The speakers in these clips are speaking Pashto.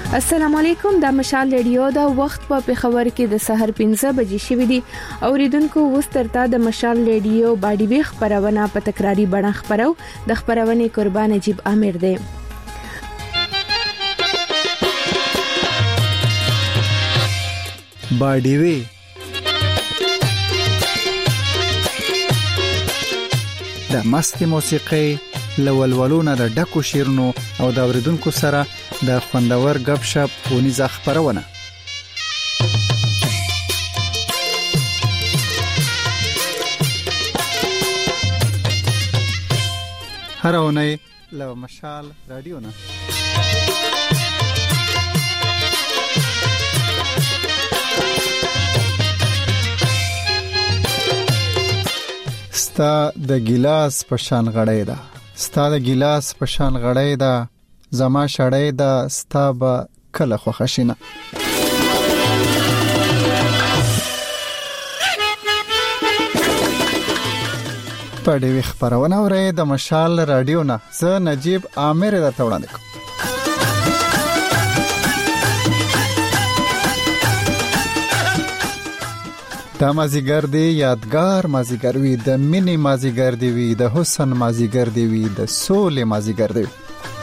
السلام علیکم، د مشال ریډیو د وخت په پیښور کې د سحر 15 بجې شوې دي. اوریدونکو وسترتا د مشال ریډیو باډي وی خبرونه په تکراری بڼه خبرو د خبرونه قربان نجیب عامر دی. باډي وی د مستي موسیقي لولولونه د ډکو شیرونو او د اوریدونکو سره د خوندور غب شپ ونیزه خبرونه. هر اونۍ له مشال رادیو نه ستا د ګلاس په شان غړې ده، ستا د ګلاس په شان غړې ده، زما شړې ده، ستا به کله خوښشینه. په دې خبرونه اورې د مشال رادیو نه زه نجیب عامر درته وړاندې کوم. دا مازیګر دی یادګار مازیګر وی، د مینې مازیګر دی وی، د حسن مازیګر دی وی، د سولې مازیګر دی.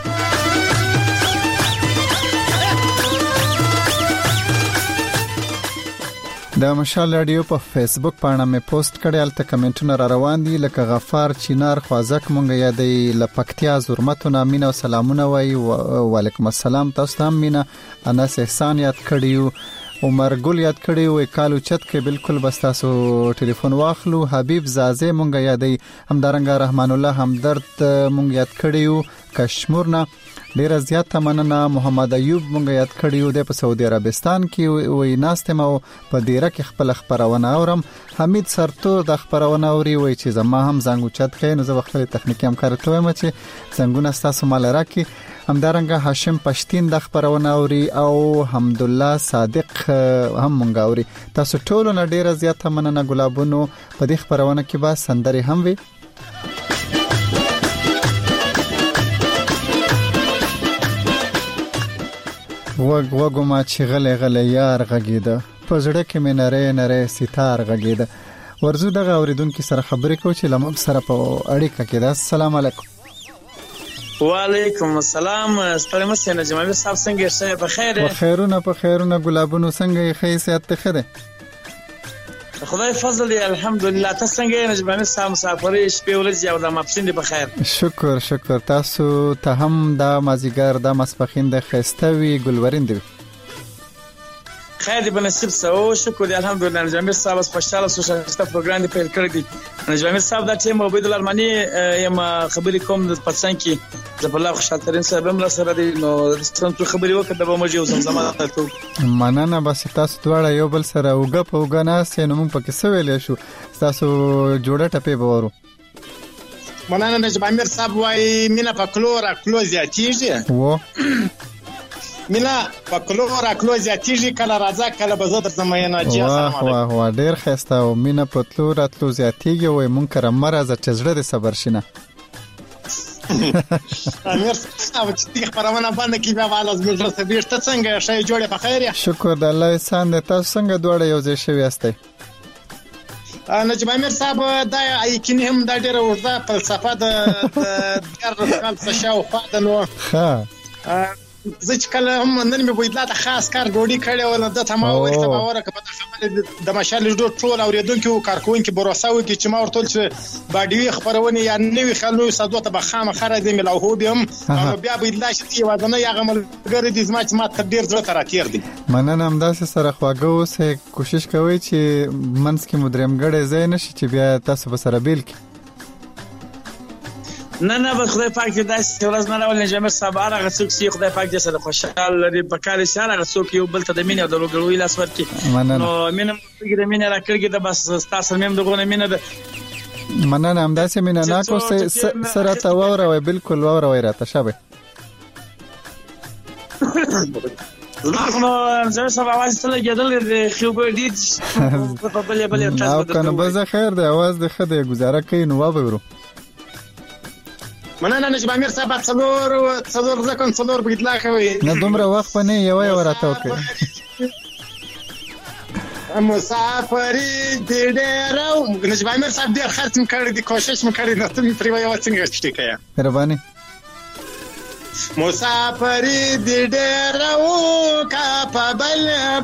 د مشال رادیو په فیسبوک باندې مې پوسټ کړی، الته کمنټونه را روان دي لکه غفار چینار خوازک مونږ یادې لپکتیا زرمتونه مینه او سلامونه وای. وعلیکم السلام، تاسو هم مینه. انس احسان یاد کړیو، عمر ګل یاد کړیو، کالو چت کې بالکل بس تاسو ټلیفون واخلو. حبیب زازه مونږ یادې، همدارنګ رحمان الله همدرد مونږ یاد کړیو کشمورنا، ډیر زیاته مننه. محمد ایوب مونږ یاد کړیو د په سعودي عربستان کې وای ناستم او په دیره کې خپل خبرونه اورم. حمید سرتور د خبرونه اوري وای چې زما هم زنګ چت کې نو زه خپل تخنیکی همکار ته وایم چې څنګه تاسو مال راکې. همدارنګ هاشم پښتين د خبرونه اوري او حمد الله صادق هم مونږ اوري. تاسو ټول نه ډیر زیاته مننه. ګلابونو په دې خبرونه کې با سندري هم وي. وګو ما چې غلې غلې یار غږیده، په زړه کې مې نری نری ستار غږیده. ورزو دغه اوریدونکو سره خبرې کوم چې لمم سره په اړیکه کې ده. السلام علیکم. وعلیکم السلام. ستړي مشه نه جمال صاحب څنګه شه په خیر؟ په خیرونه ګلابونو څنګه یې خیسیت ته خده؟ خدای فضل دی الحمدلله. تاسو څنګه یې نجمانه صاحب مسافرې شپې ولې یو د مپسین دی په خیر؟ شکر تاسو ته هم د مازیګر د مسپخین د خستوي ګلورین دی خیر دی بنصیب سو. شکر دی الحمدلله. نجمانه صاحب سپیشل سوشل پروګرام دی پیل کړی دی. نجمانه صاحب د ټیم عبید الله ارمانی یم خبرې کوم د پاتسان کې زبر خوشحال ترين صاحب هم سره دی نو څنګه خبرې وکړه د بمجو زمزمه ته مننه. بس تاسو دواړه یو بل سره وګه نه سينو مونږ پکې سویلې شو تاسو جوړه ټپې بورو. مننه. نجمانه صاحب وای مینا په کلو زیاتیږي و مینا په کلو زیاتیږي کله راځه کله بزو در زمینه جی. السلام علیکم. واه ډیر خسته او مینا په کلو زیاتیږي وای مونږ کرم مرزه چزړه د صبر شینه. امیر صاحب چې خبرونه باندې کې به والا زموږ سره بیرته څنګه شي جوړه په خیر؟ شکر د الله احسان ده. تاسو څنګه دوړې یو ځای شوي یاستئ؟ نجم امیر صاحب دا یقین هم د ډیره ورته فلسفه د کال څه شاو خاطر نو ها زه چې کله هم نن مې ویلا د خاص کار ګوډي کړي ول د تمام ورته باور کړه په خبره د مشال ډو ټول اوریدونکو کارکونکو بروساوي چې ما ورته چې باډي خبرونه یا نوې خلنو صدوه ته بخامه خره دې ملوهو بهم بیا ویلا چې وادنه یا غمل ګر دې زما چې ما تدبیر زړه تر اتیر دي. مننه. هم داسې سره خواږه اوسه کوشش کوي چې منځ کې مدرم غړې زین شي چې بیا تاسو به سره بیل کې نه بس خدای پاک دې داسې ورځ نه راولي. نجمه صاحب هغه څوک چې خدای پاک دې سره خوشحال لري په کار شي هغه څوک یو بل ته د مینې او د لوګړوي لاس ورکړي. نو مینه موږ د مینې راکړي د بس تاسو مې دغه مینه ده. مننه. هم داسې مینه نه کو سره تا وره بالکل وره راته شابه. نو زه سبا आवाज ته لګیدل خو ګډی په بلې تاسو کنه به خیر دی आवाज د خدای گزاره کوي نو وابرو. مننه نجم امیر صاحب څلور ځکه څلور په اطلاق کوي نه دومره وخت په نه یو راته وکړي مسافری دې ډېر نجم امیر صاحب ډېر خرڅ کړی دی کوشش کړی نو ته پرې یو څنګه شتې مهرباني مسافری دې ډېر کا په بل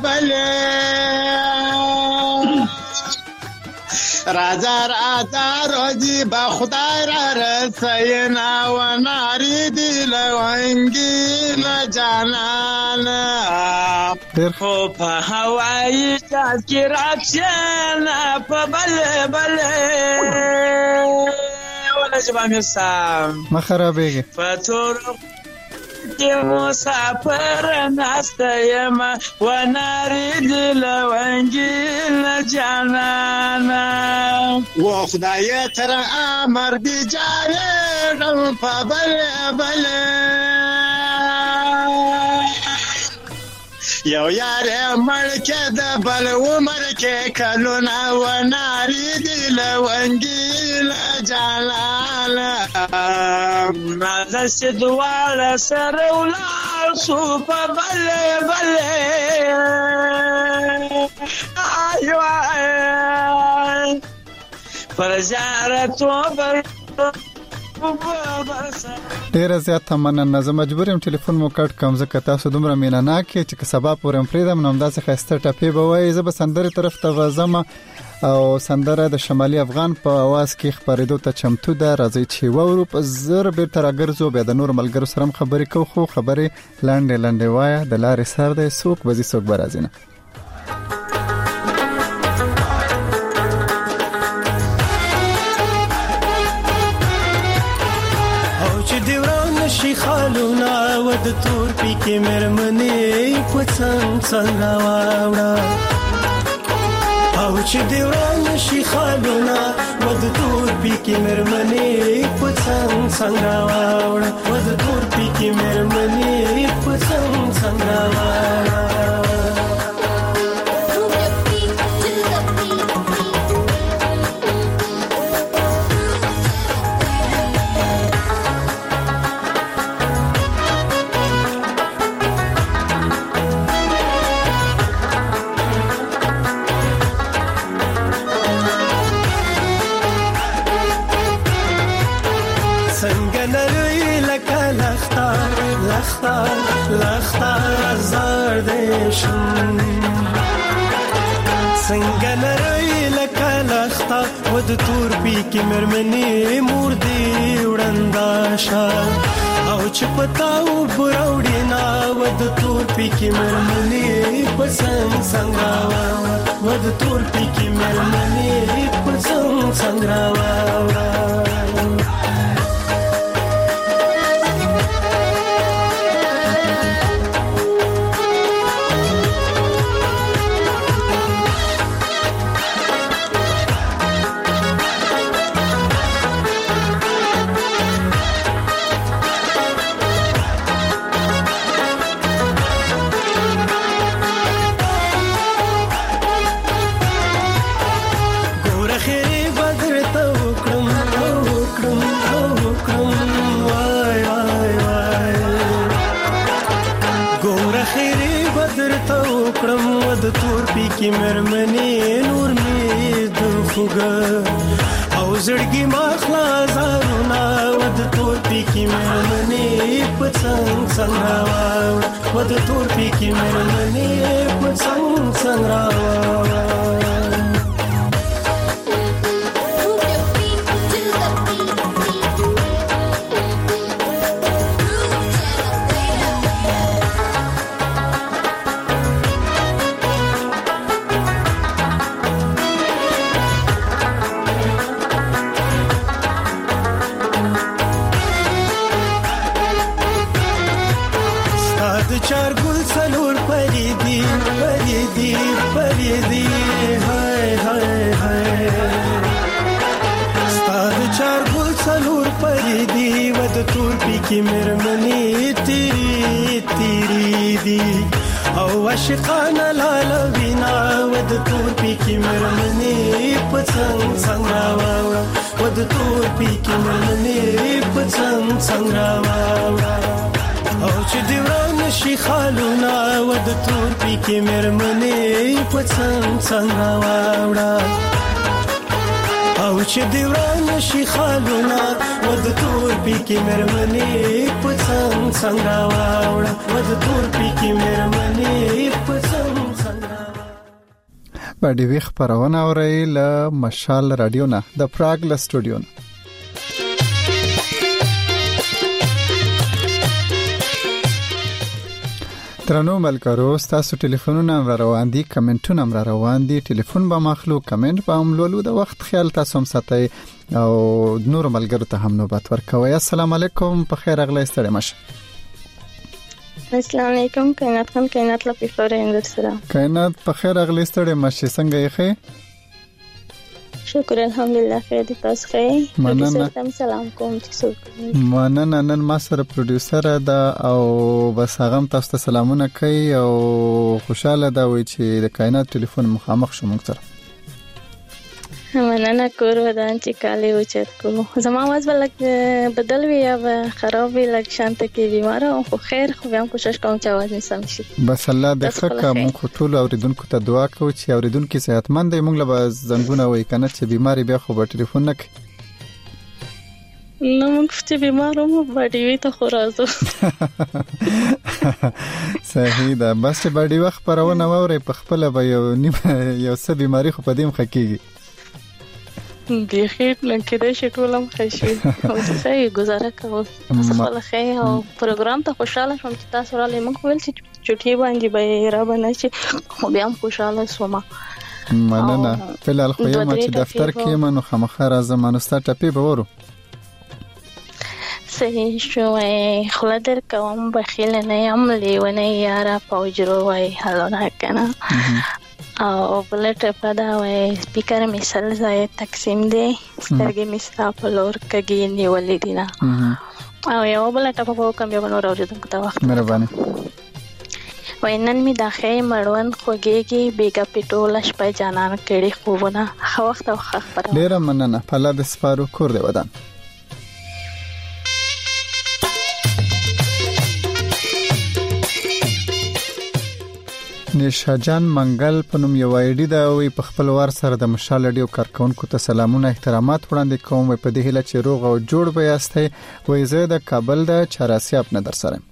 راجا روزي با خدای را رسینا و ناری دی لونگی لجانانا خو په هوایی تذکرات شنا په بل ولا جبا مرسام ما خرابېږي فتور کې مسافر ناستيما وناري دلونجي لجانانا و خدای تر امر دي جاره په بل یو یار ملکه د بل عمر کې کلونه و ناري دلونجي لجانانا ماذا سدوال سرولا سوف بل ايوه فرزارت وبر ډیر زیات مننه زه مجبور یم ټلیفون مو کټ کوم ځکه تاسو دومره مینناک چې سبا پورم فریدم نوم داسې خسته ټپی به وای زه به سندره طرف ته وزم او سندره د شمالي افغان په आवाज کې خبرېدو ته چمتو ده راځي چې وورو په زر به تر اگرزو به د نور ملګرو سره خبرې کو خو خبرې لاندې وای د لارې سر د سوق بزي سوق برازینه خالونا ود تور پی کې مرمنې پڅنګ څنګه واوړه او چې دیوان شي خالونا ود تور پی کې مرمنې پڅنګ څنګه واوړه ود تور پی کې مرمنې پڅنګ څنګه واوړه لختا زار دیشم څنګه نری لکه لختا ود تور پی کې مرمنې مور دی وړنداشا او چې پتاو براوډی نا ود تور پی کې مرمنې پسنګ څنګه ود تور پی کې مرمنې پسنګ څنګه کی مرمنې نور می د خوګه او زړګي ما خلاصونه ود تور پی کی مرمنې پڅنګ څنګه ود تور پی کی مرمنې پڅنګ څنګه کی مرمنې تیری دی او عاشقانه لالوینا ود تور پی کی مرمنې پڅنګ څنګه واوړه ود تور پی کی مرمنې پڅنګ څنګه واوړه او چې دیوان شي خالونه ود تور پی کی مرمنې پڅنګ څنګه واوړه او چې دیوان شي خالونه ود تور پی کی مرمنې پڅنګ څنګه واوړه ود تور پی کی مرمنې پڅنګ څنګه باندې وی خبرونه اوري له مشال رادیو نه د پراګ له سټوډیو نه ترنو ملګرو تاسو ټلیفونونه روان دي کمنټونه روان دي ټلیفون به مخلو کمنټ به عملولو د وخت خیال تاسو هم ساتي او نور ملګرو ته هم نوبت ورکوي السلام علیکم په خیر اغلی ستړي مشه السلام علیکم کائنات خان کائنات لا پیفلورین سره کائنات په خیر اغلی ستړي مشه څنګه یې خې شکر الحمدلله خیر دي تاسو خیر مننه سلام کوم تاسو مننه نن ما سره پروډوسر دا او بس هغه تاسو ته سلامونه کوي او خوشاله دا وي چې د کائنات ټلیفون مخامخ شو موږ سره مننه کورو دا چې کالي وچت کو زما आवाज بلک بدل وی یا خراب وی لګ شانت کې بیمار او خو خیر خو هم کوشش کوم چې आवाज نسم شي بس الله دې ښه موږ ټول اوریدونکو ته دعا کوو چې اوریدونکو صحتمند وي موږ له زنګونه وای کنه چې بیماری بیا خو به ټلیفون نه کوي نو موږ چې بیمار وو باډي وی ته خو راځو صحیح ده بس چې باډي وخت پرونه ووري په خپل به یو څه بیماری خو پدیم خکېږي دیخې لکه د شټولم خشي او څه گزاره کوو خپل خیر او پروګرام ته خوشاله شوم چې تاسو را لې موږ ول چې چټي باندې به را باندې چې خو بیا هم خوشاله شوم مننه فلال خو یم چې دفتر کې منو خامخا زمانو ستاسو ټپی به ورو صحیح شو خلدر کوم بخیل نه یم لیونه یاره پوجرو وای هلونه کنه او بلټ په دا وای سپیکر مثال ځای تقسیم دی سترګې مستا په لور کګی نیولې دي او یو بلټ په کوم یو نور اوریدونکو ته وخت مهرباني وینن می داخې مړون خوږیږي بیګا پټول شپه جانان کړي خوونه خو وخت او خبره ډیر مننه په لا د سپارو کور دی ودان نشاجان منګل په نوم یو آیډي دا وي په خپل وار سره د مشال رادیو کارکونکو ته سلامونه احترامات وړاندې کوم په دې هیله چې روغ او جوړ به یاستئ وای زه د کابل د چاراسیاب نه در سره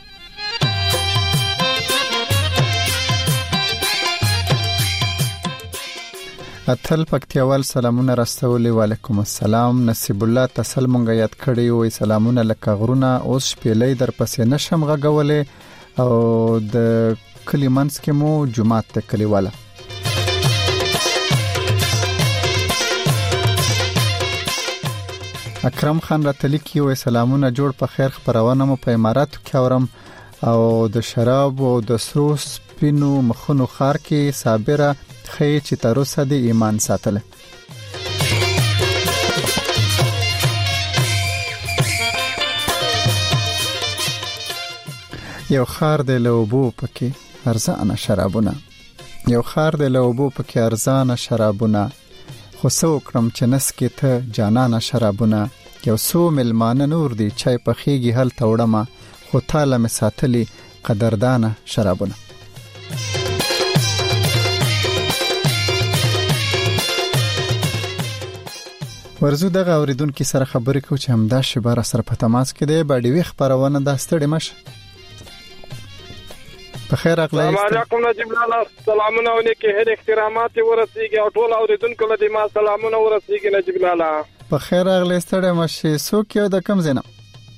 اتل پکتیوال سلامونه راستولې وعلیکم السلام نصیب الله تسل مونږ یاد کړی وای سلامونه لکه غرونه اوس شپېلې در پسې نشم غږولې او د کلیمانس کې مو جمعات ته کلیواله اکرم خان راتلی کی وای سلامونه جوړ په خیر خبرونه مو په اماراتو کې اورم او د شراب او د سرو سپینو مخونو خار کې صابره خې چې تر اوسه د ایمان ساتله یو خار د لوبو پکې ارزانه شرابونه یو خار د لوبو پکې ارزانه شرابونه خو سو کرم چې نس کې ته جانانه شرابونه یو سو ملمانه نور دی چای پخېږي هل توړمه خو تاله می ساتلی قدردانه شرابونه ورزو دغه اوریدونکو سره خبرې کوم چې همدا شبار سره په تماس کې دی باندې وی خبرونه د ستړي مش په خیر اغلی السلام علیکم نجیب لاله سلامونه علیکم هر احترامات ورسیږي او ټول اوریدونکو له دې ما سلامونه ورسیږي نجیب لاله په خیر اغلی ستړي مش څوک یو د کم زینه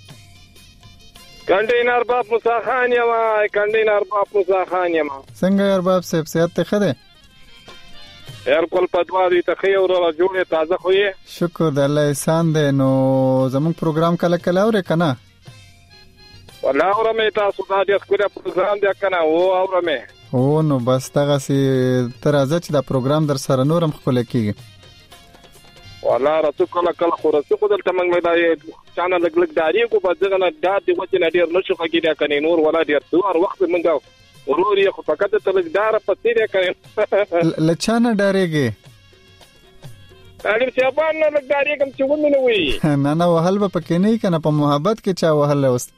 کندینر باب موسی خان یم کندینر باب موسی خان یم څنګه ارباب صاحب صحت ته خده هر کول پدواري ته خیر او جوړه تازه خوې شکر د الله احسان دی نو زموږ پروګرام کله کله اورې کنه ولا اورمه تاسو دا د خپل پروګرام دی کنه او اورمه او نو بس دغه سي ترازه چې دا پروګرام در سره نورم خپل کیږي ولا راتو کله کله خو راتو دلته موږ دا چانه لګ داري کو په ځګنه دا د وځي نه ډیر نشو کېږي کنه نور ولا ډیر دوه وخت موږ ورور یې خو فقط ته لګدار پسې کوي لچانه ډارېږي اړم چې افغان نه لګداري کوم چې ومنه وي نه وهل به پکې نه کنه په محبت کې چا وهل اوس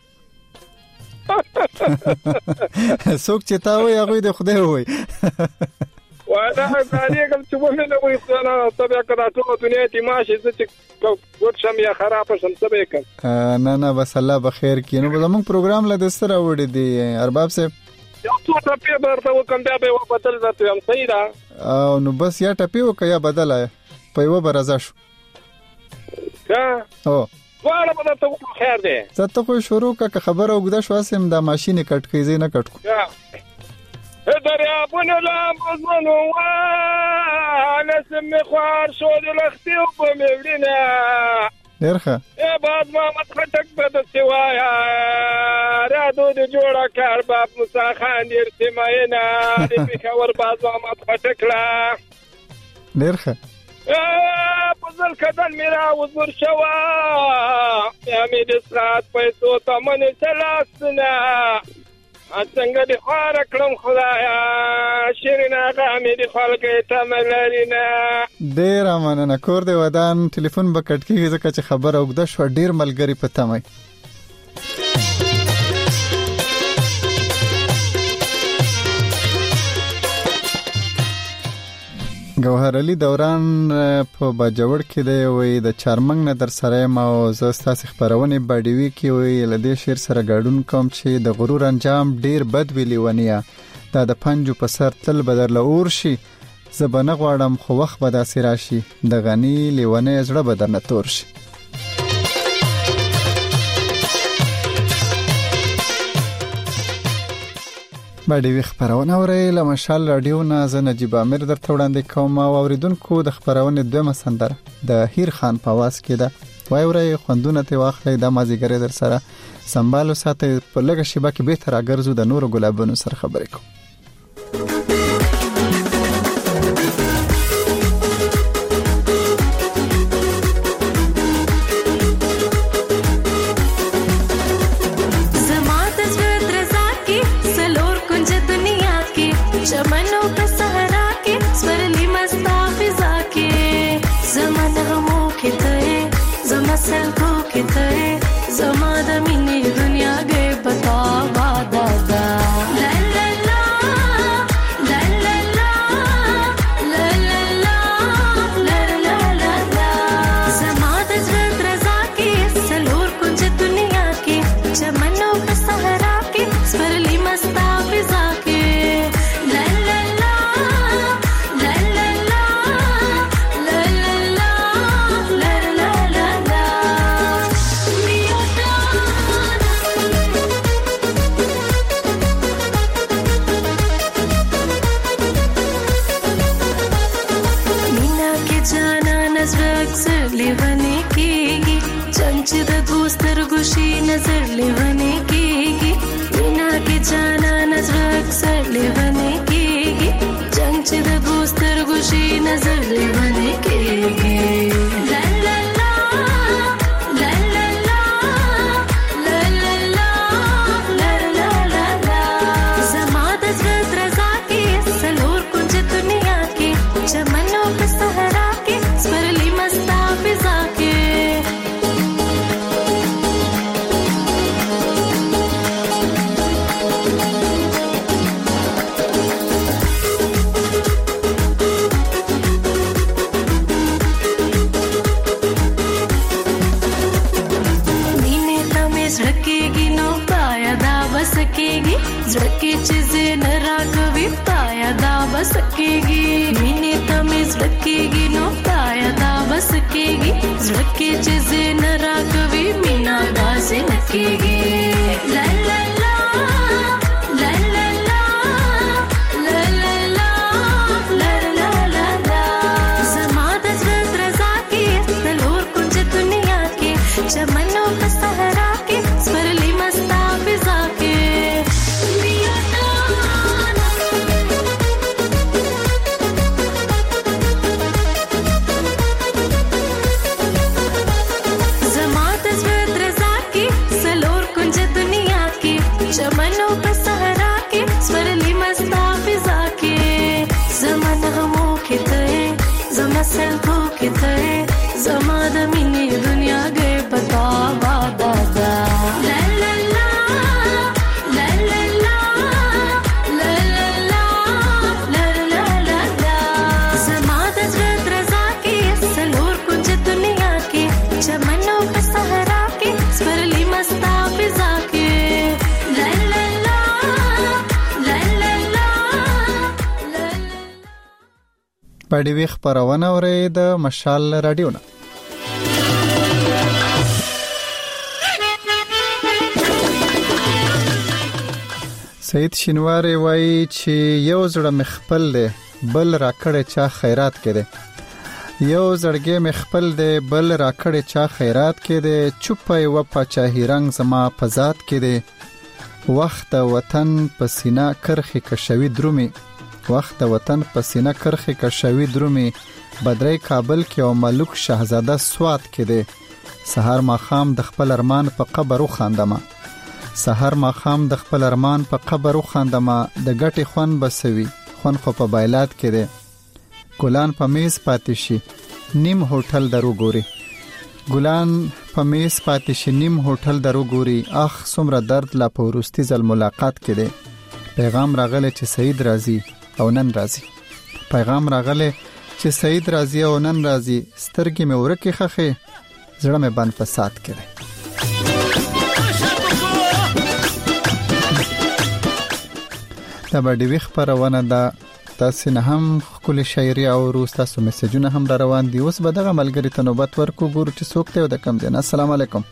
څوک چې تا وي هغه د خدای وي وانا لګداري کوم چې ومنه وي څنګه تبع کړه ټول دنیا ته ماشي چې ګوت شم یا خراب شم سبې کوم نه بس الله بخیر کینو زموږ پروګرام له دستره وړي دي ارباب صاحب یو څو ټپی برته وکم بیا به بدل راته هم صحیح ده او نو بس یا ټپی وکیا بدل په یو برازه شو ها او واړه په تاسو خیر ده زته خو شروع کا خبره وګدا شو سم د ماشين کټ کیږي نه کټ کو دریا بونه لا مزمنو وانا سم خوار شو د لختي او په مېړینا درخه بعد ما متخټک بد سوایا را دود جوړه کار باب موسی خان ارتماینا دې خبر بعد ما متخټک لا درخه پزل کدن میرا وزور شوا یا می د سات پیسو تمن سلاسنا څنګه د خار کړم خدایا شیرنا غامې د خلک تملرینا ډیر مننه کور دی ودان ټلیفون بکټ کیږي ځکه چې خبر اوګده شو ډیر ملګری پته مې گوهر علي دوران په باجوړ کې دی وي د چارمنګ نه در سره ما او زستاس خبرونه باډیوي کې وي لدې شیر سره گاډون کوم چې د غرور انجام ډیر بد ویلی ونیا دا د پنجو په سر تل بدر لور شي زبنه غواړم خو وخت به داسې راشي د غنی لیونه زړه بدر نه تور شي باډیوي خبرونه اورئ مشال رادیو نه زه نجیب امیر درته وړاندې کوم او اوریدونکو د خبرونه دویمه سندره د هیر خان په आवाज کې ده وای اورئ خوندونه ته واخلئ د مازیګر در سره سنبالو ساته په لګه شیبه کې به تر اگرزو د نور ګلابونو سره خبرې کوم चमनों पे सहरा के स्वर باندې وی خبرونه اوري د مشال رادیو نه. سید شینواری وایي چې یو زړه مخبل دی بل راکړې چا خیرات کړي، یو زړګې مخبل دی بل راکړې چا خیرات کړي، چوپای و پاچاهی رنگ زما پزات کړي، وخت وطن پسینه کرخي کشوي درومي، وخت وطن پسینه کرخي کشوي درومي، بدرې کابل کې او ملک شاهزاده سوات کړي، سحر ماخام د خپل ارمان په قبر وخاندمه، سحر ماخام د خپل ارمان په قبر وخاندمه، د ګټي خون بسوي خون خو په بایلات کې دی، ګلان په میز پاتې شي نیم هوټل درو ګوري، ګلان په میز پاتې شي نیم هوټل درو ګوري، اخ څومره درد لا په وروستي ځل ملاقات کې دی، پیغام راغلی چې سید راځي او نن راځي، پیغام راغلی چې سید راځي او نن راځي، سترګې مې ورکې خخې زړه مې بند په سات کې دی. دا باندې وی خبرونه ده، تاسو نه هم خپل شاعري او روز تاسو میسجونه هم را روان دي. اوس به دغه ملګری ته نوبت ورکو، ګورو چې څوک ته د کم دي. السلام علیکم.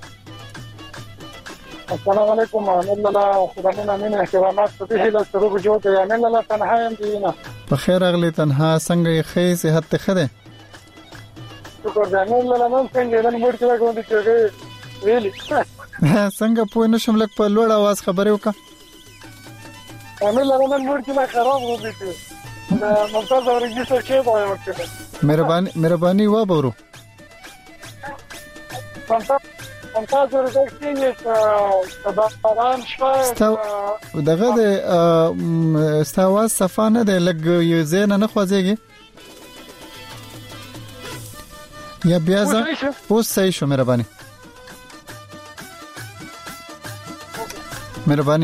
السلام علیکم ورحمت الله خداینا مینه احترامات په هیله سره وجود یا من الله تنها يم دینه. په خیر اغلی تنها څنګه یې خې صحت ته خده؟ شکر دې من الله نن څنګه نن موږ ته کوم چې ویلي څنګه په نشم لک په لوړ आवाज خبرې وکړه. امیر لمن ورته لا خراب وږي دا ممتاز اورېږي څه کې وایي وکړه. مهرباني و بورو ممتاز اورېږي چې دا باران شوه دغه د استواز صفانه د لګ یو زین نه خوځيږي یا بیا ځه اوس صحیح شو. مهرباني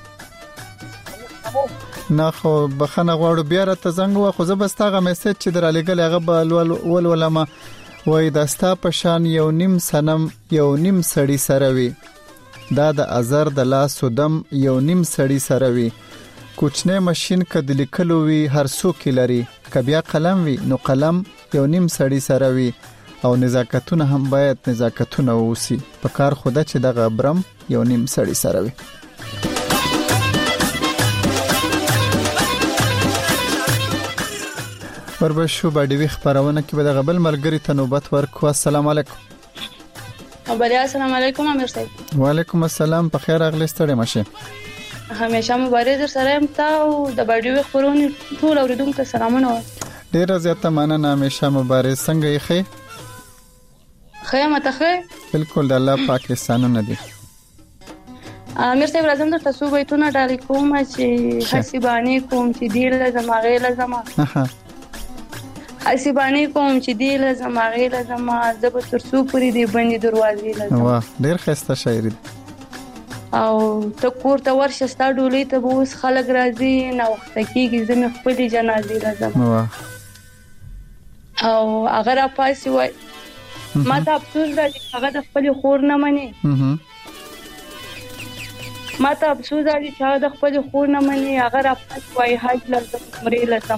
نه خو بخنه غواړو بیا راته زنګ خو زه بس تاغه میسج چې درالېګل هغه ول ولما وای داستا پشان یو نیم سنم یو نیم سړی سره وی، دا د ازر د لاس ودم یو نیم سړی سره وی، کوچنه ماشين کډ لیکلو وی هر څوک لري، کبیا قلم وی نو قلم یو نیم سړی سره وی، او نزاکتونه هم باید نزاکتونه ووسی، په کار خوده چې دغه برم یو نیم سړی سره وی. وربشو باندې وی خبرونه کې به د غبل ملګری ته نوبت ورکو. السلام علیکم. السلام علیکم امیر صاحب. وعلیکم السلام. په خیر اغلی ستړي مشه. همیشه مبارک در سره ام تا او د باندې وی خبرونه ټول اوریدونکو سلامونه. ډیر زیاته مننه. همیشه مبارک. څنګه یې خې؟ خیمه ته خې؟ بالکل د الله پاکستانونه دي. امیر صاحب راځم د تاسو بیتونه ډالې کوم چې حسیبانی کوم چې دی لازم هغه لازم حسیبانی کوم چې دی لازم هغه لازم زب ترسو پوری دی باندې دروازې لازم. واه ډیر خسته شاعري. او ته کور ته ورشه ستا ډولې ته اوس خلک راځي نو وخت کېږي زمي خپل جنازې لازم. واه او اگر اپاسي وای ما ته افسوس راځي هغه د خپل خور نه مني. ما ته افسوس راځي چې هغه د خپل خور نه مني، اگر اپاسي وای حج لازم عمره لازم.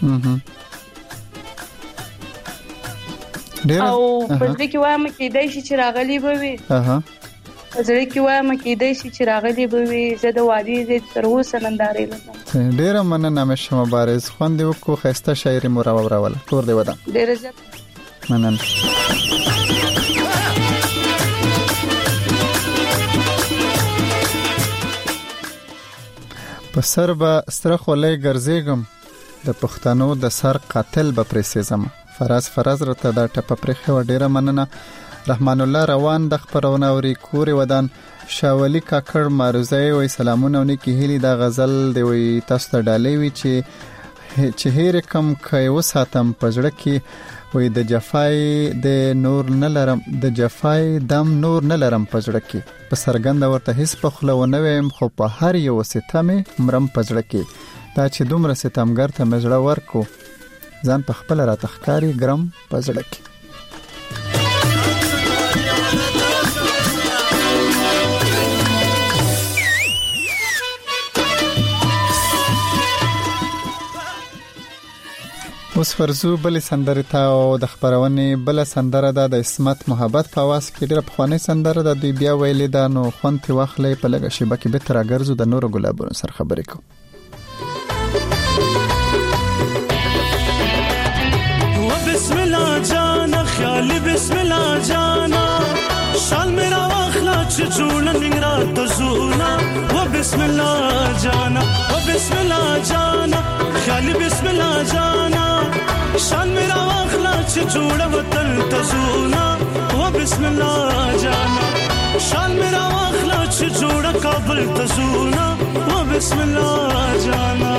او پزړه کې وایم کې دای شي چې راغلي به وي. پزړه کې وایم کې دای شي چې راغلي به وي. زه د وادي زه تر اوسه نندارې لرم. ډیر مننه مشه مبارز خوند وکړو. خسته شاعري مو راوړل کور دی ودا. ډیر زیات مننه. په سر به ستره خولې ګرځېګم د پښتنو د سر قاتل به پرېسېزم. فراز رته دا ټپه پرخه و. ډیره مننه. رحمان الله روان د خبرونه اوري کور ودان شاولی کاکړ ماروزای وای سلامونه ونی کی هلی دا غزل دی وای تاسو ته ډالې وی چې هیر کم کای وساتم پزړه کی وای د جفای د نور نه لرم د جفای دم نور نه لرم پزړه کی په سرګند ورته هیڅ په خله و نه ویم خو په هر یو ستمه مرم پزړه کی دا چې دومره ستمګر ته مزړه ورکو ځان په خپل را تخکاری ګرم پزړه کی. اوس فرزو بل سندره ته او د خبرونه بل سندره د اسمت محبت په واس کې ډېر په خواني سندره د دوی بیا ویلې دا نو خونتي واخلې په لګه شبکه کې به تر اگرزو د نور ګلابونو سره خبرې کو. بسم الله جانا خیال بسم الله جانا شال میرا واخلا چې جوړ ننګرا تزونا و بسم الله جانا و بسم الله جانا خیال بسم الله جانا شال میرا واخلا چې جوړ وطن تزونا و بسم الله جانا شال میرا واخلا چې جوړ کابل تزونا و بسم الله جانا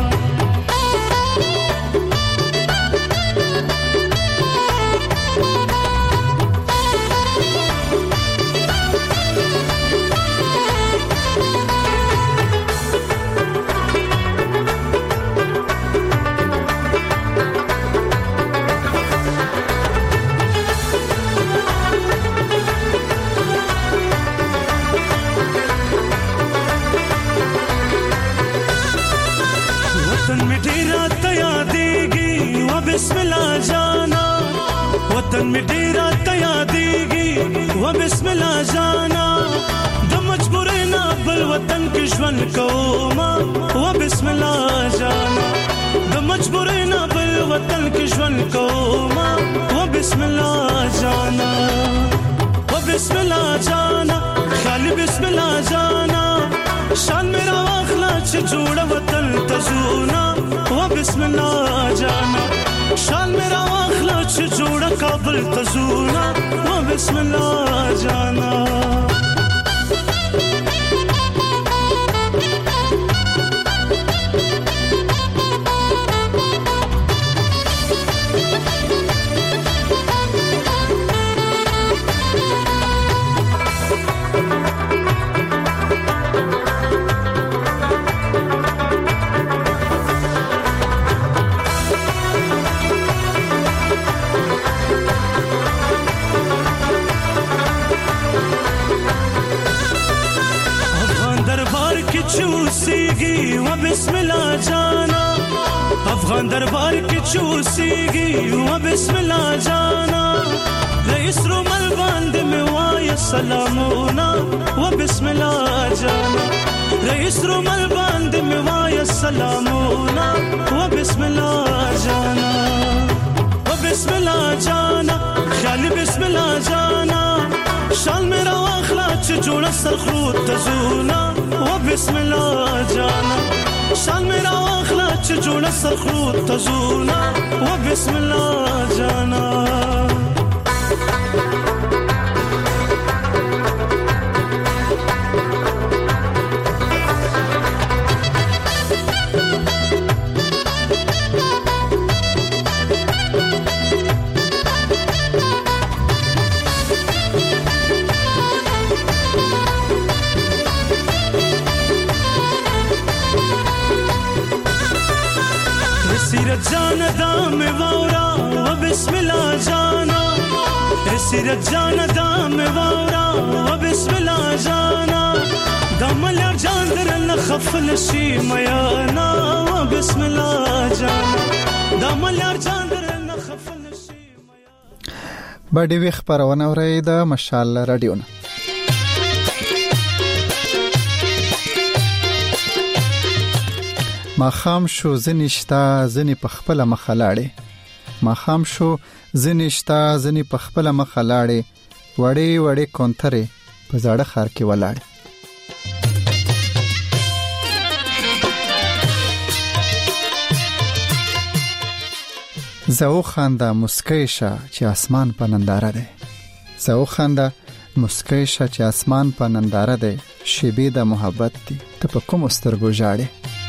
بسم الله جانا وطن می ډیرا تیادېږي و بسم الله جانا د مجبورینا بل وطن کې ژوند کوم و بسم الله جانا د مجبورینا بل وطن کې ژوند کوم و بسم الله جانا و بسم الله جانا خالی بسم الله جانا شان میرا واخلا چې جوړ وطن تزونا و بسم الله جانا شال میرا واخلا چې جوړه کابل تزونا و بسم الله جانا चूसीगी वो बिस्मिल्लाह जाना अफगान दरबार की चूसीगी वो बिस्मिल्लाह जाना रईस रुमल बांध में वाय सलामोना वो बिस्मिल्लाह जाना रईस रुमल बांध में वाय सलामोना वो बिस्मिल्लाह जाना वो बिस्मिल्लाह जाना ख्याल बिस्मिल्लाह जाना शाल मेरा वाखला जोड़ा सरखरूत तजूना वो बिस्मिल्लाह जाना शाल मेरा वाखला जोड़ा सरखरूत तजूना वो बिस्मिल्लाह जाना सिरत जाना दाम वावरा व बिस्मिल्लाह जाना सिरत जाना दाम वावरा व बिस्मिल्लाह जाना दमल जांदर न खफल शी मयाना व बिस्मिल्लाह जाना दमल जांदर न खफल शी मयाना باندې وی خبرونه اوري د مشال رادیو نه ما خام شو زنیشتا زنی په خپل مخلاړې ما خام شو زنیشتا زنی په خپل مخلاړې وړې وړې کونتره په زړه خار کې ولاړ زو خنده مسکیشه چې اسمان په ننداره ده زو خنده مسکیشه چې اسمان په ننداره ده شیبې د محبت دي ته په کوم سترګو ژاړې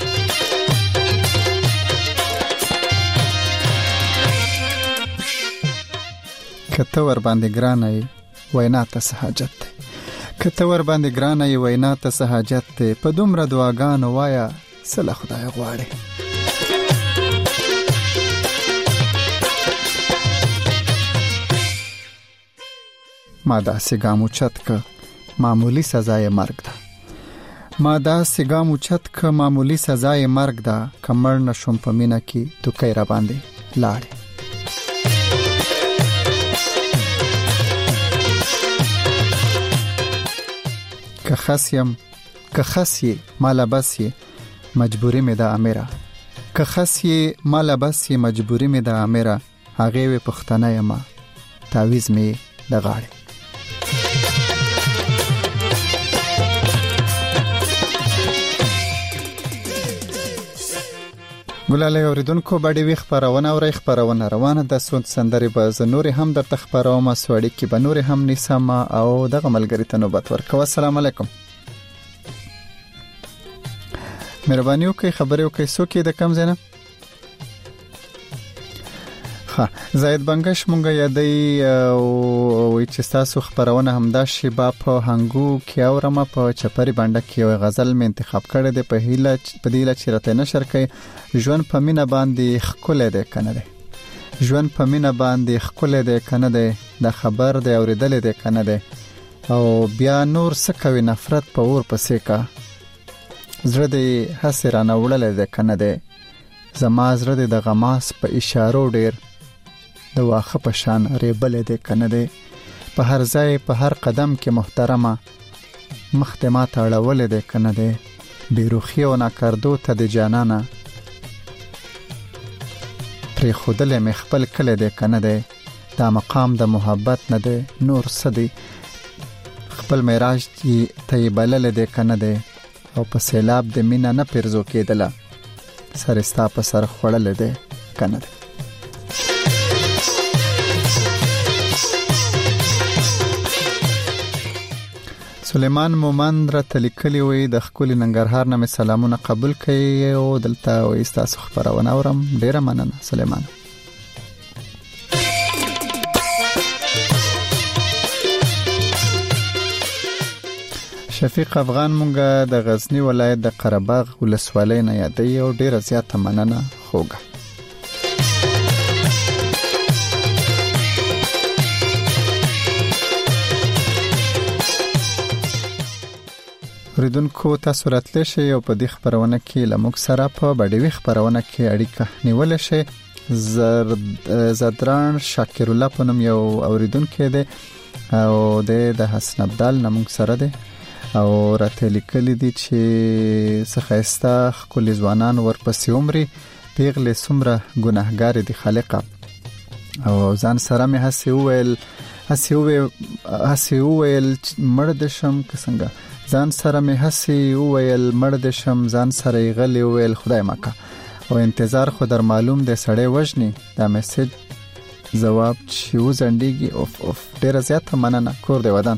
کته ور باندې ګرانه وینا ته سہاجت کته ور باندې ګرانه وینا ته سہاجت په دومره دعاګانو وایا سله خدای غواړي ما دا سګامو چت ک معمولی سزای مرګ ده ما دا سګامو چت ک معمولی سزای مرګ ده کمر نشم پمینه کی تو کای را باندې لاړې. که خس یې مالا بس یې مجبوری مې د امیره، که خس یې مالا بس یې مجبوری مې د امیره، هغې وې پښتنه یما تعویز مې د غاړې. ګلاله اوریدونکو باندې وی خبرونه او خبرونه روانه د سوند سندري به زنوري هم د تخبروم سوړی کې بنوري هم نسم او د غملګری ته نوبت ورکو. السلام علیکم. مهرباني وکړئ خبرې وکړئ څوک د کم زنه. ها زید بنگش مونږه یادې او چې تاسو خبرونه هم د شیبا په هنګو کې اورم په چپری باندې کې یو غزل مې انتخاب کړی دی په هیله په دیله چې راته نشر کوي. ژوند په مینا باندې خکل دی کنه دی، ژوند په مینا باندې خکل دی کنه دی، د خبر دی اوریدل دی کنه دی، او بیا نور سکوي نفرت په اور پسې کا، زړه دی حسرانه وړل دی کنه دی، زما زړه دی د غماس په اشارو ډیر د واخه په شان ریبل دی کنه دی، په هر ځای په هر قدم کې محترمه مختمه تاړول دی کنه دی، بیروخی او ناکردو ته د جانانه پری خودل مې خپل کله دی کنه دی، دا مقام د محبت نه دی نور سدي، خپل معراج ته بلل دی کنه دی، او په سیلاب د مینا نه پرزو کېدله سرستا په سر خړل دی کنه دی. سلیمان مومند را تلیکلی وی د خپل ننګرهار نه سلامونه قبول کړي او دلته وي تاسو خبرونه اورم. ډیره مننه سلیمان. شفیق افغان مونږه د غزنی ولایت د قرهباغ ولسوالۍ نه یادې او ډیره زیاته مننه خوګه. ریدونکو تاسو راتلی شئ او په دې خبرونه کې لموږ سره په بډیوي خبرونه کې اړیکه نیول شئ. زدران شاکر الله په نوم یو اوریدونکو دی او د حسن عبدال نوم سره دی او راته لیکلی دي چې څخهستا خپل ځوانان ورپسې عمرې پیغله سمره ګناهګار دي خالقه، او ځان سره مې هسي وویل مړ د شم څنګه، ځان سره مې هسي وویل مړ د شم، ځان سره غلې وویل خدای مکه، او انتظار خو در معلوم دی سړی وژني. دا میسج جواب چې وزندګي اوف ډیره زیاته مننه کور دی ودان.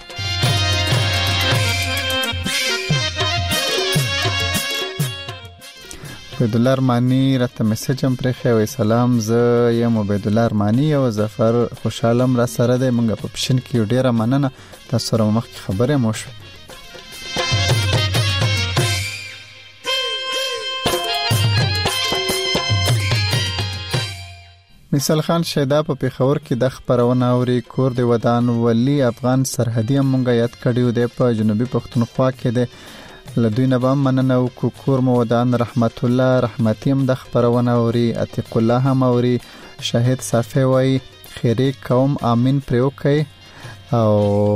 عبدالله ارمانی راته میسج هم پرې وی سلام، زه یم عبدالله ارمانی او ظفر خوشحالم را سره دی، مونږ په پښین کې ډیره مننه، تاسو سره مخکې خبرې مو شوې. مثال خان شیدا په پیښور کې د خبرونه اوري کور دی ودان. ولی افغان سرحدي مونږه یاد کړیو دی په جنوبي پښتونخوا کې دی، لدوی نه بام مننه او کور مو ودان. رحمت الله رحمتیم د خبرونه اوري، عتیق الله هم اوري، شاهد صافی وای خیری قوم امین پروکي او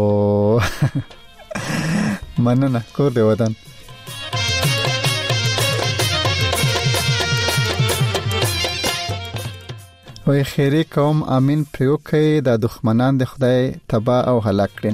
مننه کور دی ودان. وای خیری قوم امین پروکي د دښمنان د خدای تبا او هلاک کړي.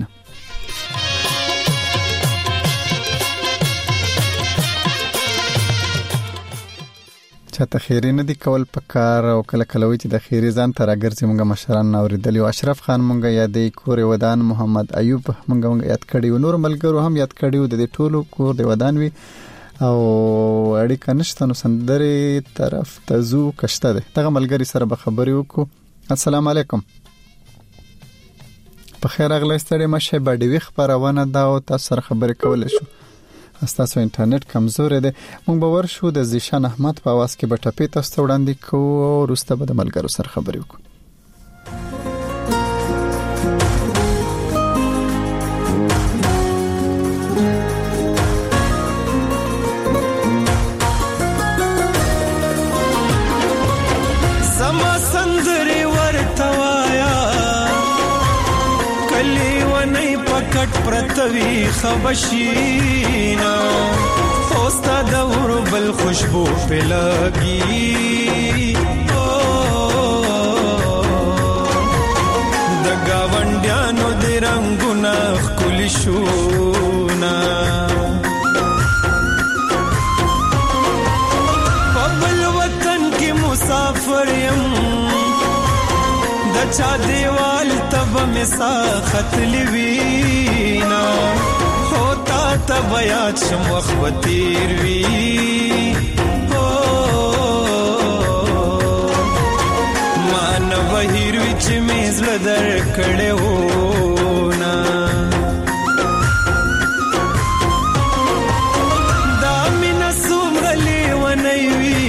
چاته خیری نه دی کول پکار او کله کله وی چې د خیری ځان تر اگرځي مونږه مشران اوریدلی او اشرف خان مونږه یادې کور ودان، محمد ایوب مونږه یاد کړی او نور ملګرو هم یاد کړی د دې ټولو کور دی ودان وی او اړیکه نشته نو سندري طرف تزو کشته ده. دغه ملګری سره به خبرې وکړو. السلام علیکم. په خیر اغلی ستړي مشه بډیوي خبرونه دا او تاسو سره خبرې کول شو. تاسو انټرنیټ کمزور دی، مونږ به ورشو د زیشان احمد په आवाज کې به ټپې تاسو وړاندې کوو او وروسته به د ملګرو سره خبرې وکړو. زما کوي خبشینا خوستا دور بل خوشبو پلگی د گاونډیانو د رنگونه خل شونا بل وطن کې مسافر يم د چا دیوال تب مسا خط لوینا ہوتا تب یاد شم وخت تیر وی مان وهیر وچ میز لدر کړه ونا دا مینا سومرلی ونیوی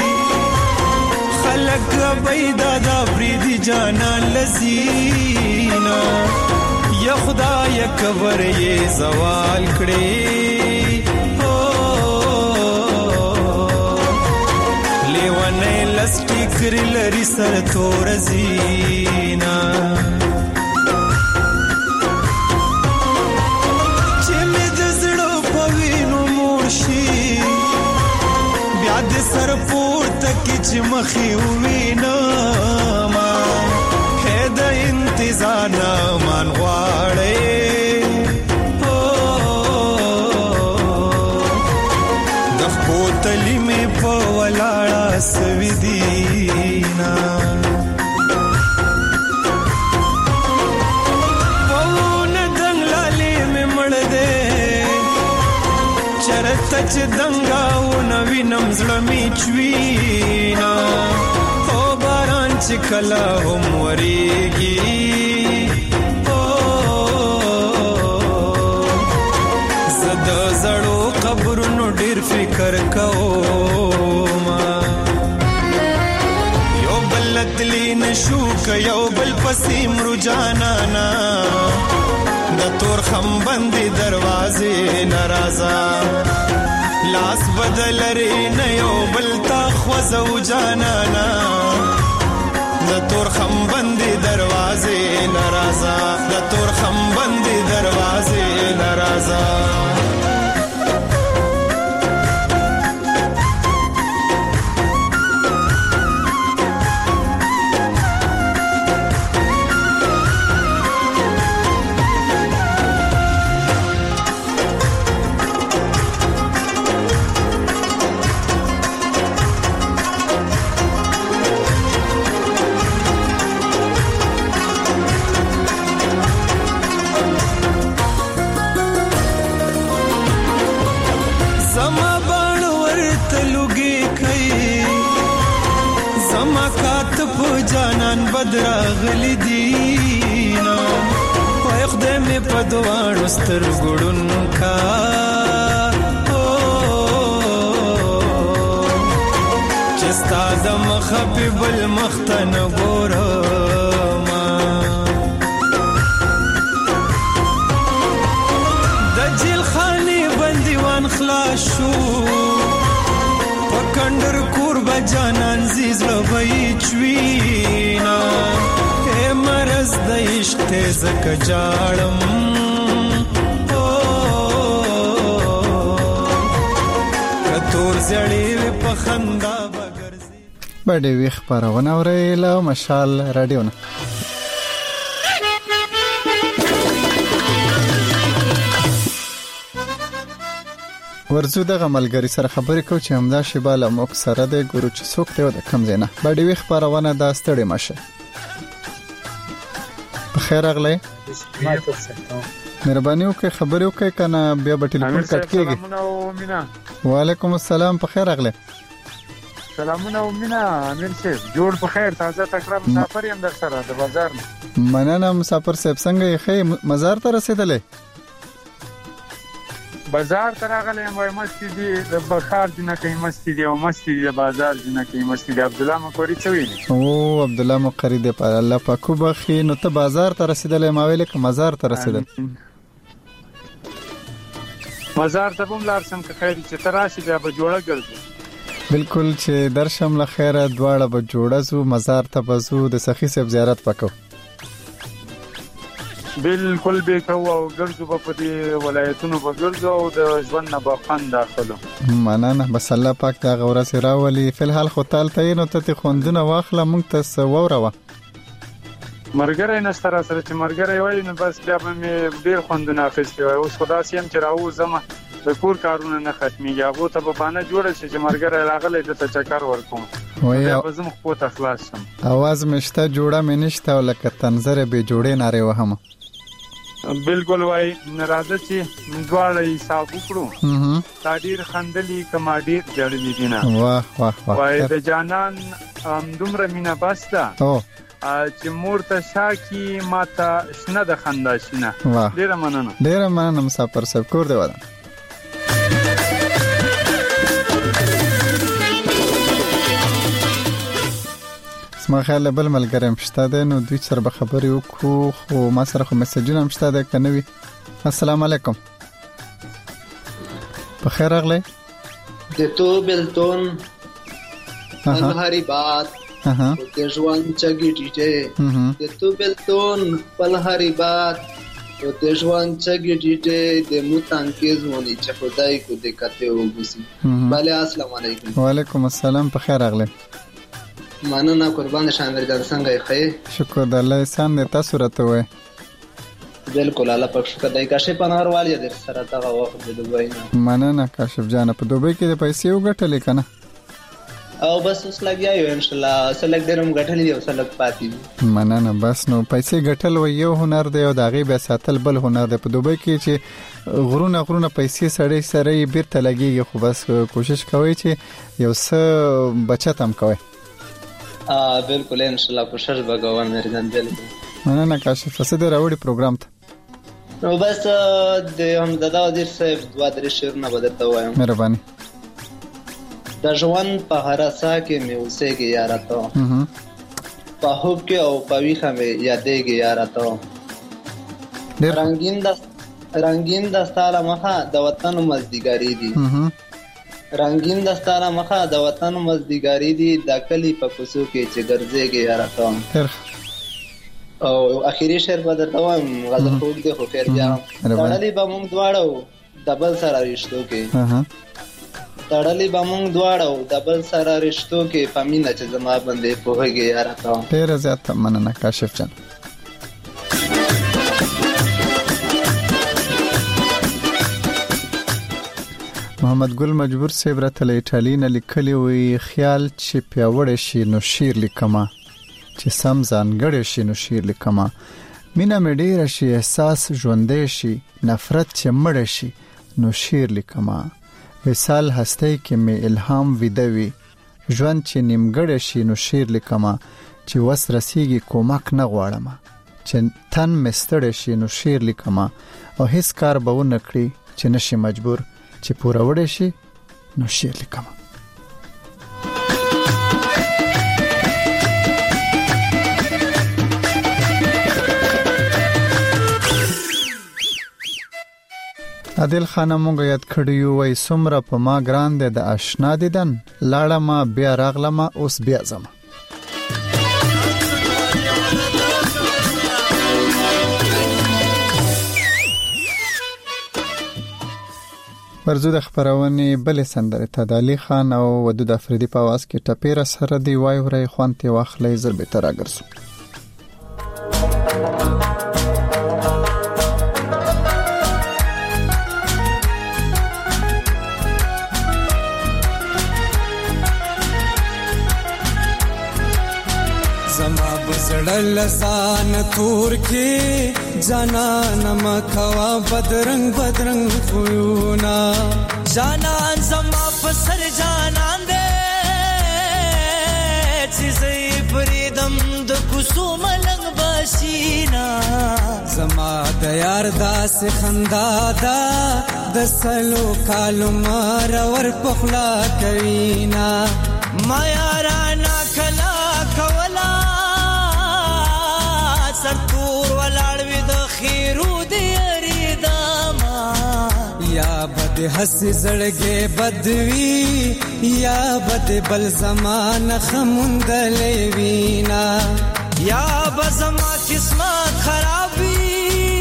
خلق بیدا دا بریدی جانان لزینا یا خدا یا کور یہ زوال کړي لیوانه لسټی کری لري سر تور زینا چې مې د زړه په وینو مورشي بیا د سر پورته کې چې مخې وینا ما هدا انتظار نه مان غواړې د خپوتلی مې په ولاړه سوي دینا پونه دنګلالې مې مړ دې چرته چې دنګاو نوی نم زړه مې چوينا او باران چې کله هم وريږي زدا زړو قبرونو ډېر فکر کوم یو بل تلی نشو ک یو بل پسیم رجانانا د تور خم بندي دروازې ناراضه لاس بدل لري نه یو بل تا خوځو جانانا د تور خم بندي دروازې ناراضه د تور خم بندي دروازې ناراضه جانان بدراغلی دینا وایخ دې مې په دوانو سترګړون کا چستا د مخفي بل مختن ګورما د جیل خاني بندیوان خلاص شو پکندر کور بجانان زیز لوی چوینا اے مرز د عشق ته زکه جاړم کتور زړی په خندا بغرزي بډې وی خبرونه اورېله مشال رادیو نه ورزو دغه ملګری سره خبرې کو چې همدا شیباله موږ سره د ګورو چې څوک ته د کم زینه بډې وی خبرونه دا ستړي ماشه بخیر اغله مهرباني وکړئ خبرې وکړئ کنه بیا به ټلیفون کټ کیږي وعلیکم السلام بخیر اغله سلامونه او مینا امیر صاحب جوړ په خیر تازه تکړه مسافر يم در سره د بازار مننه مسافر صاحب څنګه یې خې مزار ته رسیدلې بازار ته راغلی یم وای مستی دی د بخار جنہ کې مستی دی او مستی دی د بازار جنہ کې مستی دی عبد الله مقری چوي او عبد الله مقری دی په الله پاکو بخي نو ته بازار ته رسیدلې ما ویل ک مزار ته رسیدل مزار ته هم لار سم که خیر چې تراشي بیا به جوړه ګرځي بالکل چې درشم له خیره دواړه به جوړه زو مزار ته بزو د سخی صاحب زیارت وکړو بالکل به کوو او ګرځو په دې ولایتونو په ګرځو او د ژوند نه به خوند داخلو. مننه. بس الله پاک دا غوړه راولي. فلحال خو تال ته نو ته خوندونه واخله مونږ ته ووروه. مرګره نشته را سره چې مرګره وای نو بس بیا به مې ډیر خوندونه اخیستي وای. اوس خدا سیم چې راوځم د کور کارونه نه ختميږي. هغه ته په باندې جوړه شي چې مرګره راغلی ته چکر ورکوم. وای به زم خو ته خلاص شم. आवाज مشته جوړه مې نشته ولکه تنظر به جوړې ناره وهم. بالکل وای ناراضه چې دواړه حساب وکړو. تا ډیر خندلې کما ډیر جړلې دینه. واه واه واه. وای د جانان دومره مینا باستا چې مور ته شاکی ماته شنه د خندا شنه. ډیره مننه مسافر صاحب کور دی ودا. ما خیال بل ملګری مشته ده نو دوی سره به خبرې وکړو خو ما سره خو میسجونه مشته ده کنه وی. السلام علیکم. بخیر راغلی. د تو بلتون هری بات د ژوند چګی ټیټه د تو بلتون پل هری بات د ژوند چګی ټیټه د موتان کې ځونی چې خدای کو دې کته وګسي. bale السلام علیکم. وعلیکم السلام. بخیر راغلی. مننه قربان شامل جان څنګه یې؟ شکر د الله احسان دې تاسو راته وای. بالکل الله پاک شکر دای کاشف پناروالیا دې سره تا وخت د دوی نه. مننه کاشف جان په دوبۍ کې د پیسې وګټلې کنه؟ او بس اوس لګیا یو ان شاء الله سلګ درم غټلې او سلګ پاتې. مننه. بس نو پیسې غټل و یو هنر دی او داغي به ساتل بل هنر دی. په دوبۍ کې چې غرونه پیسې سړې سره بیرته لګيږي خو بس کوشش کوي چې یو څه بچت هم کوي. بالکل ان شاء الله کوشش وکوم مرزان بالکل. مننه کاشف فساد راوړي پروګرام ته. نو بس د هم ددا د صرف دوا درې شعرونه بدته وایم. مهرباني. د ژوند په هرڅه کې مې اوسېږي یاره ته. په خوب کې او په ویښه مې یادېږي یاره ته. رنگین دستاله مخه د وطن مزدګاری دي. رنگین دستاله مخه د وطن مزدګاری دي د کلی په کوڅو کې چې ګرځېږي یاره ته. او اخیری شعر به درته وایم غزل خوږ دی خو خیر بیا تړلې به موږ دواړه دبل سره رشتو کې. تړلې به موږ دواړه دبل سره رشتو کې په مینه چې زما باندې پوهېږي یاره ته. ډېره زیاته مننه کاشف جان. محمد ګل مجبور صاحب راته له ایټالیا نه لیکلی وي خیال چې پیاوړی شي نو شعر لیکما چې سم ځانګړی شي نو شعر لیکما مینه مې ډېره شي احساس ژوندی شي نفرت چې مړ شي نو شعر لیکما وصال هستی کې مې الهام ویده وي ژوند چې نیمګړی شي نو شعر لیکما چې وس رسیږي کومک نه غواړم چې تن مې ستړی شي نو شعر لیکما او هیڅ کار به ونه کړي چې نشي مجبور چې پوره وړي شي نو شعر لیکم. عادل خان مونږ یاد کړیو وای سمره په ما ګران ده د آشنا دیدن لاړه ما بیا راغله ما اوس بیا زما. ورزو د خبرونه بل سندره تدالی خان او ودود افریدی په आवाज کې ټپیره سره دی وای ورې خوانته واخلې زر به تر اگرسو. زما بزړل لسان تور کې جانان مخوا بدرنګ خویونا جانان زما پسر جانان دې چې زې پریدم د کوسوم لنګ باشینا زما د یار داس خندا دا د سلو کالو مار ور پخلا کوینا ما یارانا کلا کولا سرتور ولاړوي د خیرو دی ریداما یا بد حس زړګي بدوي یا بد بل زمان خمندلې وینا یا بزما قسمت خرابي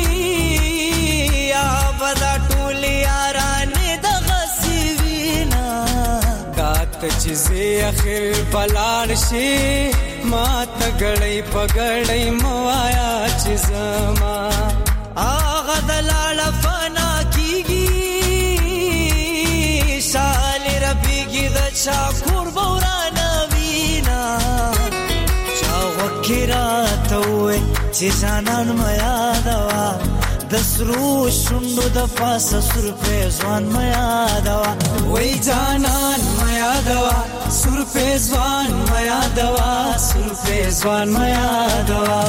اخر پلار شي ما تګړې پګړې موایا چې زما اغه دلال فنا کیږي سال ربيږي د چا قربان وینا چا وکرات وې چې ځانان میا دوا د سرو شوندو د پاسه سر په ځوان میا دوا وای ځانان میا دوا سر په ځوان میا دوا سر په ځوان میا دوا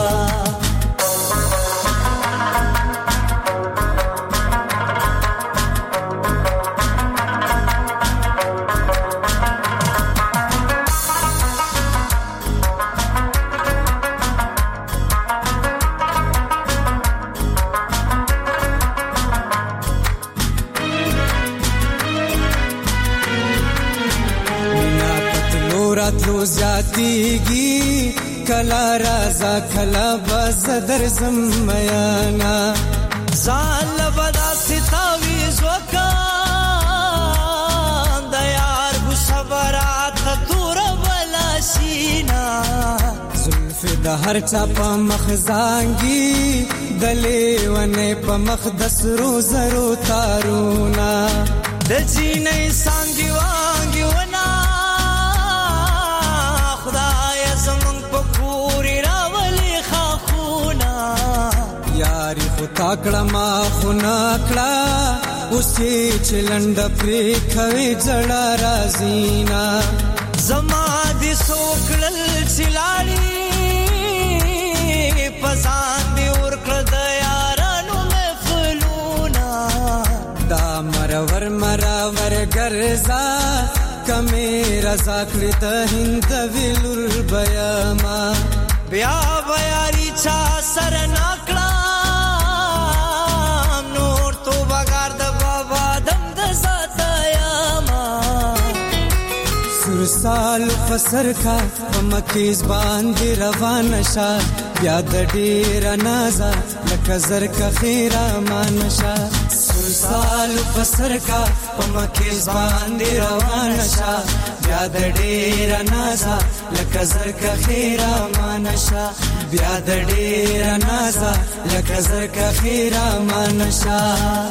راتلو زیاتیگی کلا رازا کلا بزدر زمیانا زال بدا ستاویز وکان دیار بو صبرات تور بلاشینا زلف دا هر چا پا مخزانگی دلیونے پا مخدس رو زرو تارونا دجی نئی سانگی وانگی ونا یاری خو تاکړه ما خو ناکړه اوسې چلند پرې کوي جړه رازینا زما دي سوکړل چلاړي پسان دي ورکړه د یارانو محفلونا دا مرور ګرځا کمه رضا کړه د هند ویلور بیاما بیا بیاری چا سر ناکړه سال فسر کا مکیز باندې روان شا یاد ډیر نازا لکه زر کا خیره مانشا سال فسر کا مکیز باندې روان شا یاد ډیر نازا لکه زر کا خیره مانشا یاد ډیر نازا لکه زر کا خیره مانشا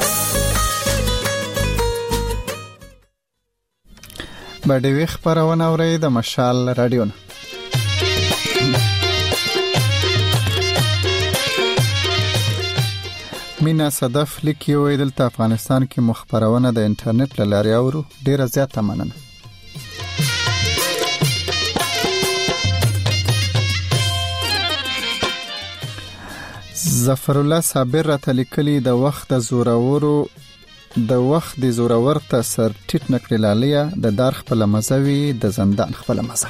باندې خبرونه اوري د مشال رادیو نه مینا صدف لیکي وې دلته افغانستان کې مخبرونه د انټرنیټ لاري اورو ډیره زیاته مننه ظفر الله صابر راته لیکلي د وخت د زورور ته سر ټیټ نکړی لالیا د دار خپل مزوي د زندان خپل مزه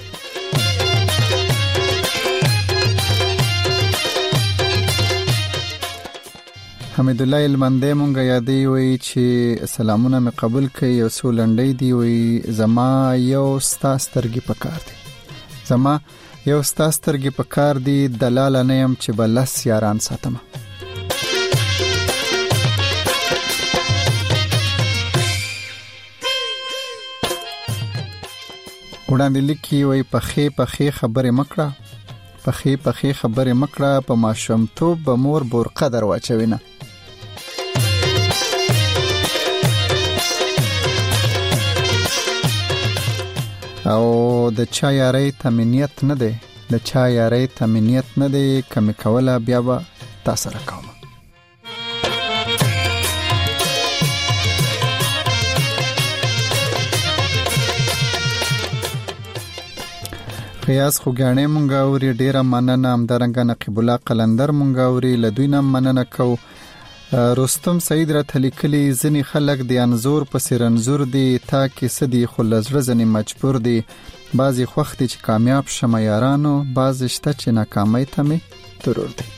حمید الله المنده مونږه یادې وی چې سلامونه مې قبول کړي او سولنډې دی وی زما یو ستاسترګي پکار دی زما یو ستاسترګي پکار دی دلال نه يم چې بلس یاران ساتم وړاندې لیکي وي پخې خبره مکړه پخې خبره مکړه په ماشومتوب به مور بور قدر واچوینه او د چا یاري تمنیت نه دی کم کوله بیا به تاسو راکوم خیاس خوګانې مونږه اوري ډیره مننه همدارنګه نقیب الله قلندر مونږه اوري لدوینه مننه کو رستم سید را تلیکلی ځنی خلک د انزور په سرنزور دی تا کې سدي خلزړه ځنی مجبور دی بعضی خوخت چې کامیاب شمه یارانو بعض شته چې ناکامۍ ته می ترور دی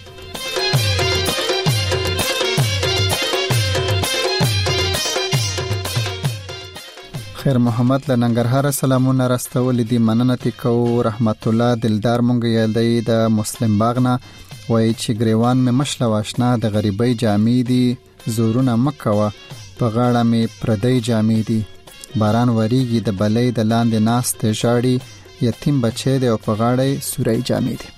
خیر محمد لننګرهار سلامونه راستول دي مننه تکو رحمت الله دلدار مونږ یادې د مسلم باغنا وای چې گریوان می مشله واشنا د غریبۍ جامې دي زورونه مکوا په غاړه می پردی جامې دي باران وریږي د بلې د لاندې ناست ژاړي یتیم بچی دی او په غاړه سوري جامې دي.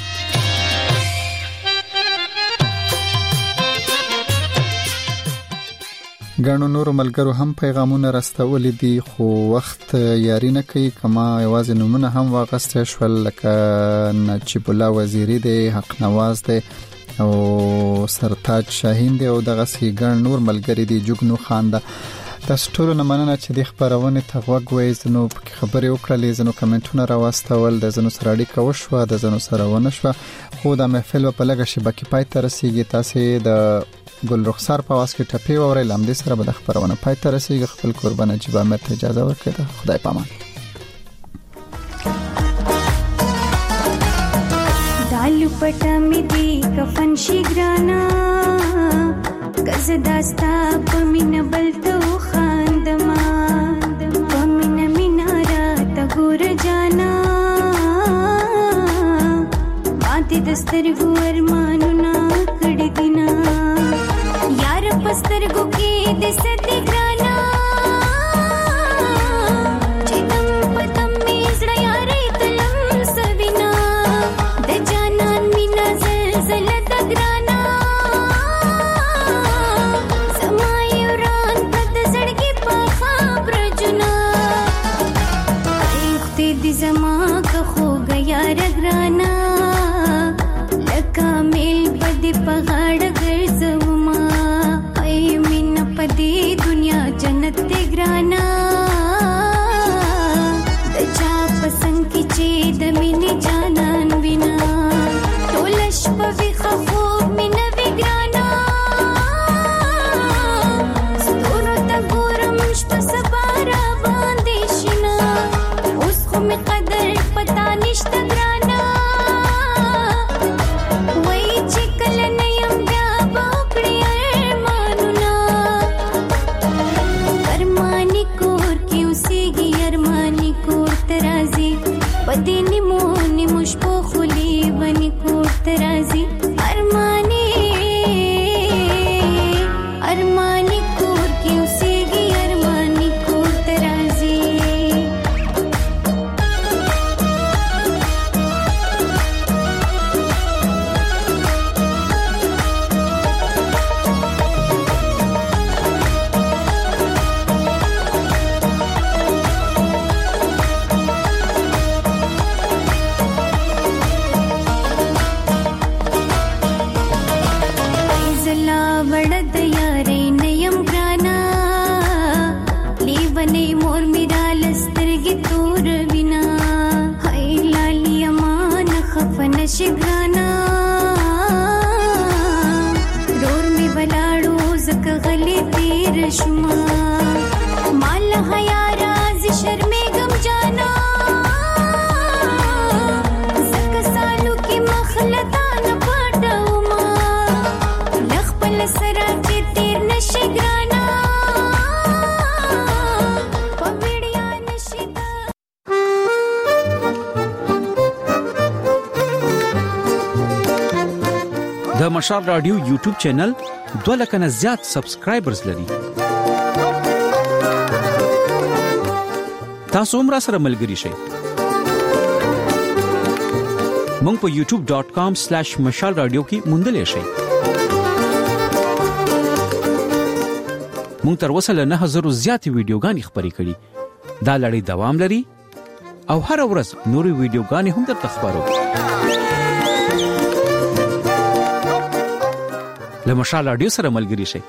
ګڼو نور ملګرو هم پیغامونه راستولې دي خو وخت یاري نه کوي. کما یوازې نومونه هم واغسته شول لکه نجیب الله وزیری دی، حق نواز دی او سرتاج شاهین دی او دغه سي ګڼ نور ملګری دي. جوګنو خان دا تاسو ټول نه مننه چې د خبرونه ته غوږ زنو خبرې وکړلې، زنو کمنټونه راوستول، د زنو سره اړیکه وشوه، د زنو سره ونه شوه، خو د محفل په لګه شبکې پای ته رسیدي. تاسو د ګل رخسار په واسطه ټپی ووري لامدې سره به د خبرونه پای ته رسیدي. خپل قربانه چې به مت اجازه ورکړه. خدای پامان. دالو پټه مې دی کفن شي ګرانا کز داستا پمن بلته خاندما پمن مینارا تګور جانا ماته دسترګو ارمانونه کړي دینا یار پسترګو کې د ستې ګرانا د مشال رادیو یوټیوب چینل 2 لک نه زیات سبسکرایبرز لري. تاسو هم را سره ملګري شئ. مونږ په youtube.com/mashalradio کې موندل شئ. مونږ تر اوسه له 9000 زیات ویډیوګانې خبرې کړې. دا لړۍ دوام لري او هر ورځ نوري ویډیوګانې هم درته خبرو. له مشال رادیو سره ملګري شئ.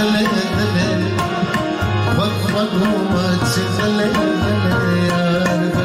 What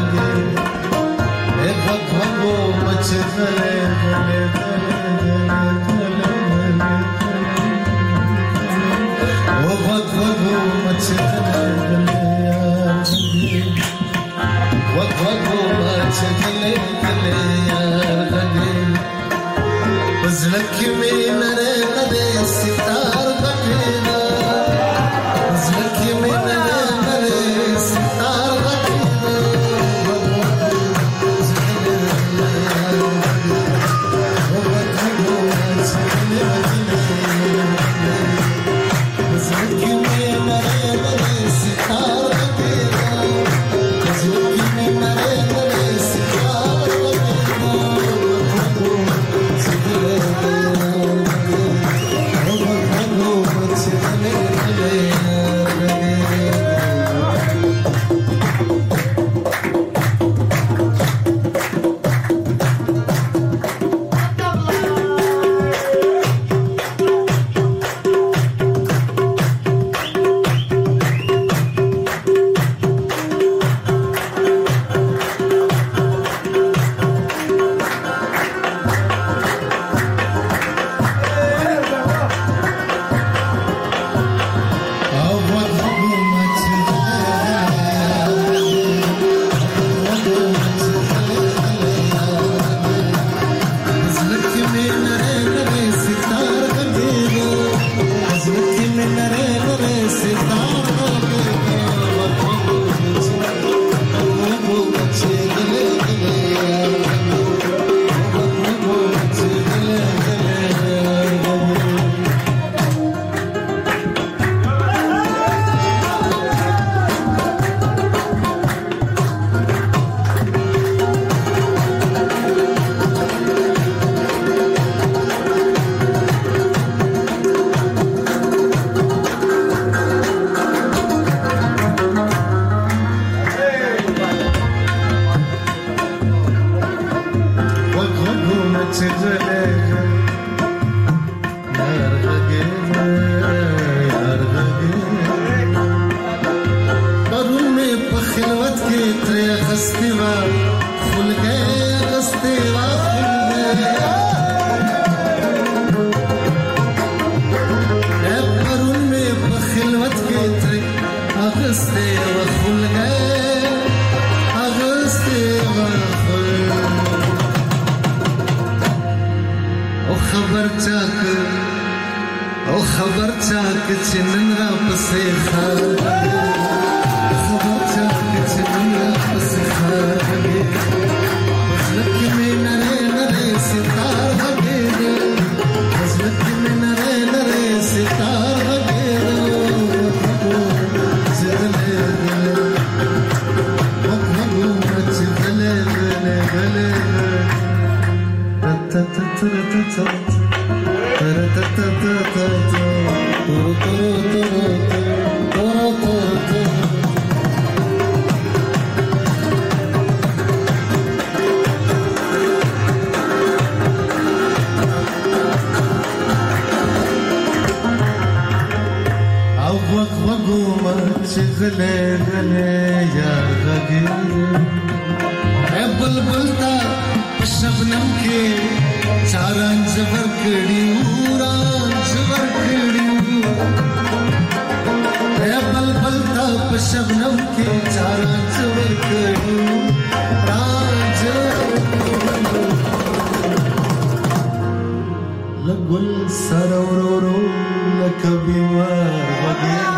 خبر چاک چنن را پسې خار خبر چاک چنن را پسې خار زلکی میں نرے نرے ستار بھگے زلکی میں نرے نرے ستار بھگے زدلے بھگو مچ گلے گلے گلے تا تا تا تا गले गले यार लगे ऐ बुलबुल ता शबनम के चारां जबर कड़ी उरां जबर कड़ी ऐ बुलबुल ता शबनम के चारां जबर कड़ी राज लगुल सरोरो लकबी मार बगे